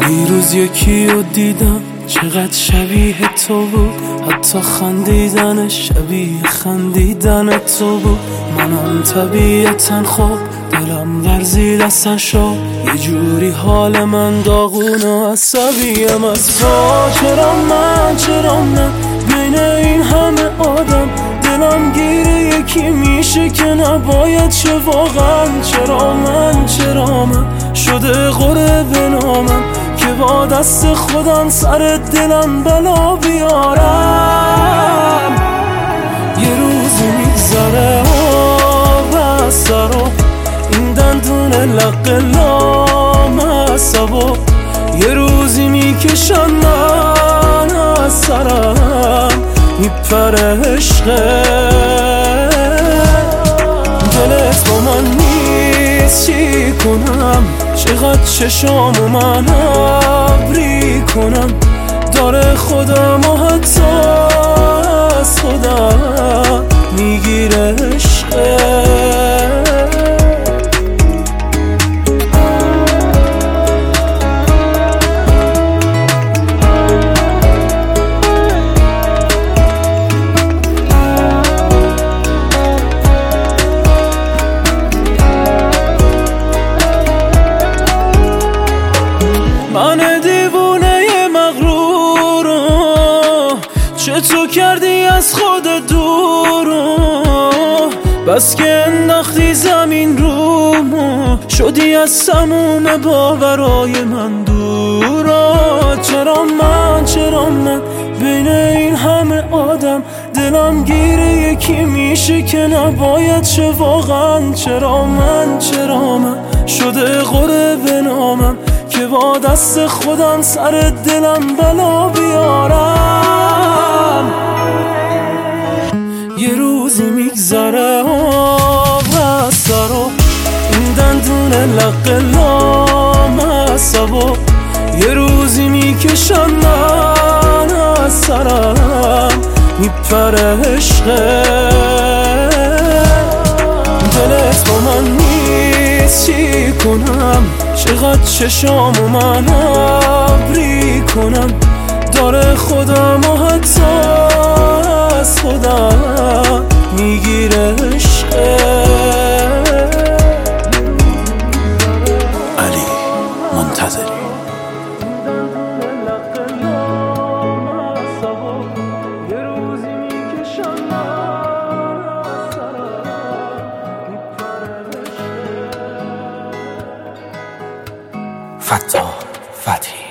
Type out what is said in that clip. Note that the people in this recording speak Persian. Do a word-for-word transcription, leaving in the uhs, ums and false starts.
دیروز یکی رو دیدم چقدر شبیه تو بود، حتی خندیدنش شبیه خندیدن تو بود. منم طبیعتا خوب دلم ورزید اصلا شو، یه جوری حال من داغون و عصبیم از تو. چرا من چرا من بین این همه آدم دلم گیره یکی میشه که نباید شه واقعا. چرا من چرا من شده قره به نامم که با دست خودم سر دلم بلا بیارم. یه روزی میگذره آب از سرو این دندون لق لامصبو، یه روزی میکشم من از سرم میپره عشقه. دلت با من نیست چی کنم، چقدر چشامو من ابری کنم، داره خودم و حتی از خودم میگیره عشقه. من دیوونه مغرورو چطور کردی از خودت دورو، بس که انداختی زمین رومو شدی از سموم باورای من دورا. چرا من چرا من بین این همه آدم دلم گیره یکی میشه که نباید شه واقعا. چرا من چرا من شده قره به نامم که با دست خودم سر دلم بلا بیارم. یه روزی میگذره آب از سرو این دندون لق لامصبو، یه روزی میکشم من از سرم میپره عشقه. دلت با من نیست چی کنم، چقدر چشامو من ابری کنم، داره خودم و حتی از خودم میگیره عشقه. علی منتظری. فتاح فتحی.